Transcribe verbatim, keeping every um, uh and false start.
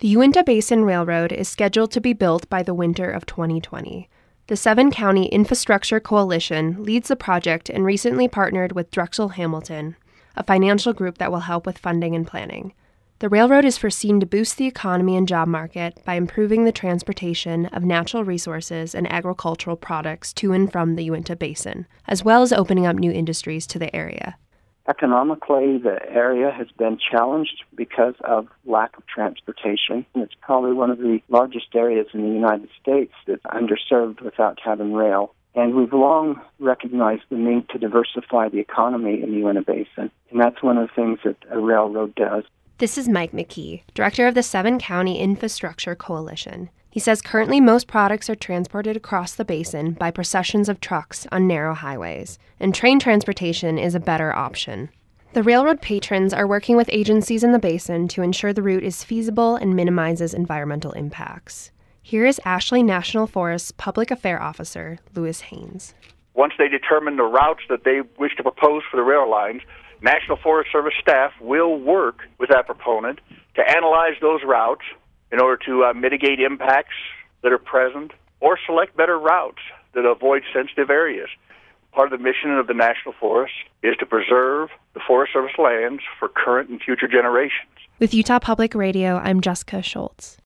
The Uinta Basin Railroad is scheduled to be built by the winter of twenty twenty. The seven-county Infrastructure Coalition leads the project and recently partnered with Drexel Hamilton, a financial group that will help with funding and planning. The railroad is foreseen to boost the economy and job market by improving the transportation of natural resources and agricultural products to and from the Uinta Basin, as well as opening up new industries to the area. Economically, the area has been challenged because of lack of transportation. And it's probably one of the largest areas in the United States that's underserved without having rail. And we've long recognized the need to diversify the economy in the Uinta Basin. And that's one of the things that a railroad does. This is Mike McKee, director of the seven-county Infrastructure Coalition. He says currently most products are transported across the basin by processions of trucks on narrow highways, and train transportation is a better option. The railroad patrons are working with agencies in the basin to ensure the route is feasible and minimizes environmental impacts. Here is Ashley National Forest's Public Affairs Officer, Lewis Haynes. Once they determine the routes that they wish to propose for the rail lines, National Forest Service staff will work with that proponent to analyze those routes in order to uh, mitigate impacts that are present or select better routes that avoid sensitive areas. Part of the mission of the National Forest is to preserve the Forest Service lands for current and future generations. With Utah Public Radio, I'm Jessica Schultz.